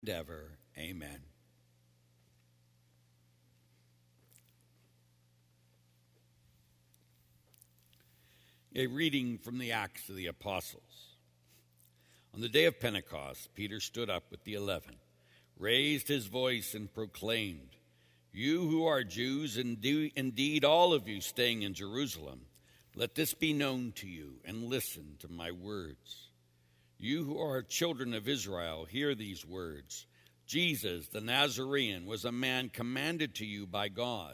and ever. Amen. A reading from the Acts of the Apostles. On the day of Pentecost, Peter stood up with the 11, raised his voice, and proclaimed, "You who are Jews, indeed all of you staying in Jerusalem, let this be known to you, and listen to my words. You who are children of Israel, hear these words. Jesus, the Nazarene, was a man commended to you by God,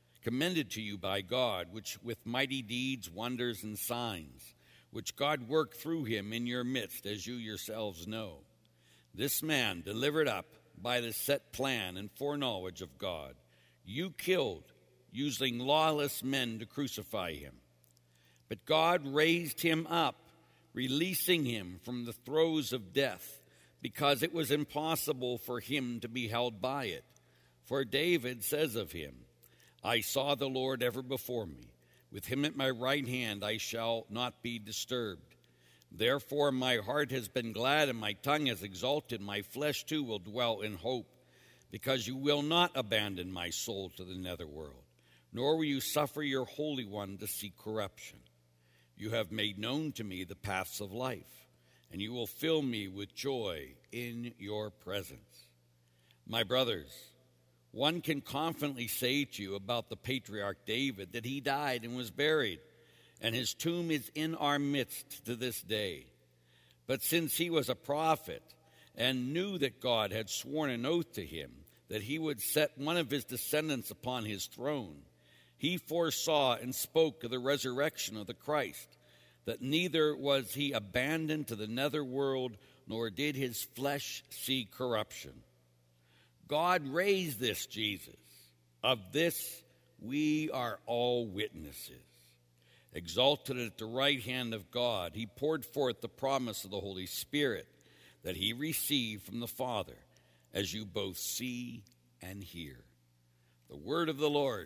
which with mighty deeds, wonders, and signs, which God worked through him in your midst, as you yourselves know. This man, delivered up by the set plan and foreknowledge of God, you killed, using lawless men to crucify him. But God raised him up, releasing him from the throes of death, because it was impossible for him to be held by it. For David says of him, 'I saw the Lord ever before me. With him at my right hand I shall not be disturbed. Therefore my heart has been glad and my tongue has exulted. My flesh too will dwell in hope, because you will not abandon my soul to the netherworld, nor will you suffer your Holy One to see corruption. You have made known to me the paths of life, and you will fill me with joy in your presence.' My brothers, one can confidently say to you about the patriarch David that he died and was buried, and his tomb is in our midst to this day. But since he was a prophet and knew that God had sworn an oath to him that he would set one of his descendants upon his throne, he foresaw and spoke of the resurrection of the Christ, that neither was he abandoned to the netherworld, nor did his flesh see corruption. God raised this Jesus. Of this we are all witnesses. Exalted at the right hand of God, he poured forth the promise of the Holy Spirit that he received from the Father, as you both see and hear." The word of the Lord.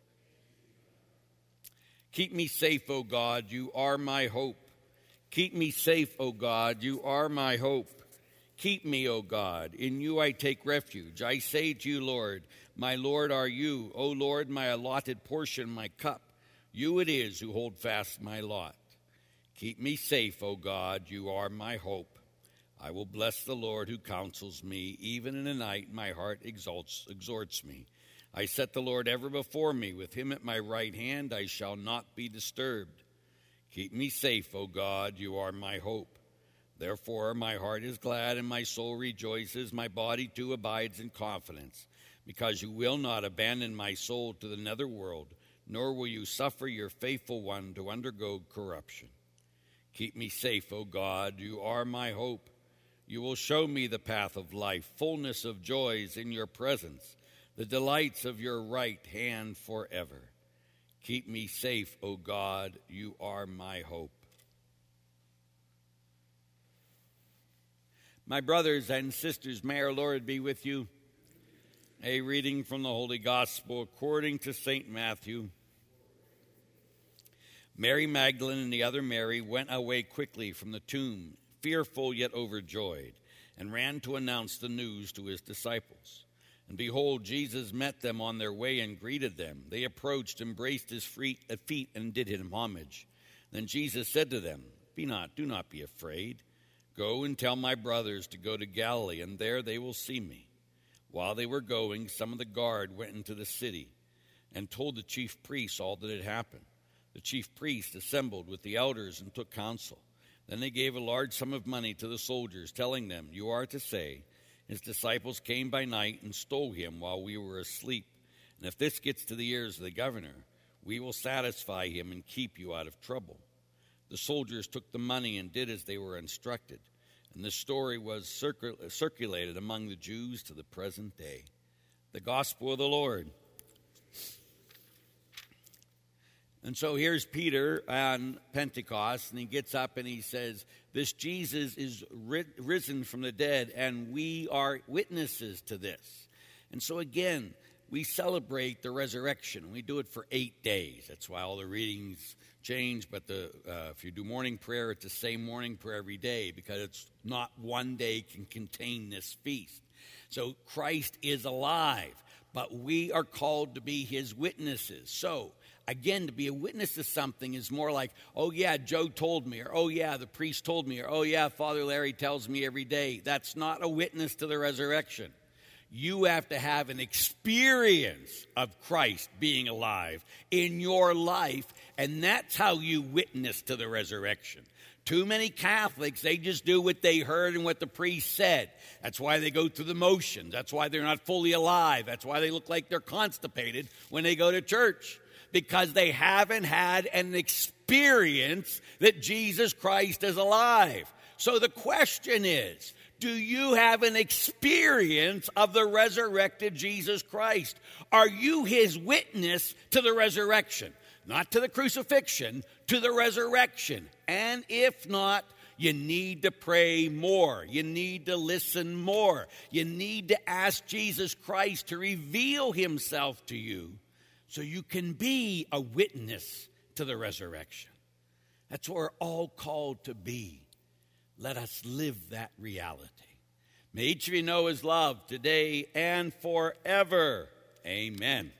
Keep me safe, O God, you are my hope. Keep me safe, O God, you are my hope. Keep me, O God, in you I take refuge. I say to you, Lord, my Lord are you. O Lord, my allotted portion, my cup. You it is who hold fast my lot. Keep me safe, O God, you are my hope. I will bless the Lord who counsels me. Even in the night my heart exhorts me. I set the Lord ever before me. With him at my right hand I shall not be disturbed. Keep me safe, O God, you are my hope. Therefore my heart is glad and my soul rejoices. My body too abides in confidence, because you will not abandon my soul to the netherworld, nor will you suffer your faithful one to undergo corruption. Keep me safe, O God, you are my hope. You will show me the path of life, fullness of joys in your presence, the delights of your right hand forever. Keep me safe, O God, you are my hope. My brothers and sisters, may our Lord be with you. A reading from the Holy Gospel according to St. Matthew. Mary Magdalene and the other Mary went away quickly from the tomb, fearful yet overjoyed, and ran to announce the news to his disciples. And behold, Jesus met them on their way and greeted them. They approached, embraced his feet, and did him homage. Then Jesus said to them, do not be afraid. Go and tell my brothers to go to Galilee, and there they will see me. While they were going, some of the guard went into the city and told the chief priests all that had happened. The chief priests assembled with the elders and took counsel. Then they gave a large sum of money to the soldiers, telling them, "You are to say, his disciples came by night and stole him while we were asleep. And if this gets to the ears of the governor, we will satisfy him and keep you out of trouble." The soldiers took the money and did as they were instructed. And this story was circulated among the Jews to the present day. The gospel of the Lord. And so here's Peter on Pentecost, and he gets up and he says, this Jesus is risen from the dead, and we are witnesses to this. And so again, we celebrate the resurrection. We do it for 8 days. That's why all the readings change, but if you do morning prayer, it's the same morning prayer every day, because it's not one day can contain this feast. So Christ is alive, but we are called to be his witnesses. So, again, to be a witness to something is more like, oh, yeah, Joe told me, or oh, yeah, the priest told me, or oh, yeah, Father Larry tells me every day. That's not a witness to the resurrection. You have to have an experience of Christ being alive in your life, and that's how you witness to the resurrection. Too many Catholics, they just do what they heard and what the priest said. That's why they go through the motions. That's why they're not fully alive. That's why they look like they're constipated when they go to church, because they haven't had an experience that Jesus Christ is alive. So the question is, do you have an experience of the resurrected Jesus Christ? Are you his witness to the resurrection? Not to the crucifixion, to the resurrection. And if not, you need to pray more. You need to listen more. You need to ask Jesus Christ to reveal himself to you so you can be a witness to the resurrection. That's what we're all called to be. Let us live that reality. May each of you know his love today and forever. Amen.